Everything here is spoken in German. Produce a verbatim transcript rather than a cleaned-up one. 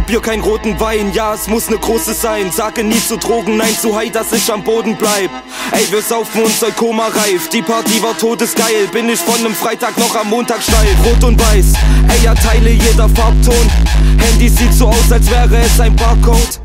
Bier, kein roten Wein. Ja, es muss ne große sein. Sage nie zu Drogen, nein zu high, dass ich am Boden bleib. Ey, wir saufen uns Eukoma reif. Die Party war todesgeil. Bin ich von nem Freitag noch am Montag steif. Rot und weiß, ey, ja, Teile jeder Farbton. Handy sieht so aus, als wäre es ein Barcode.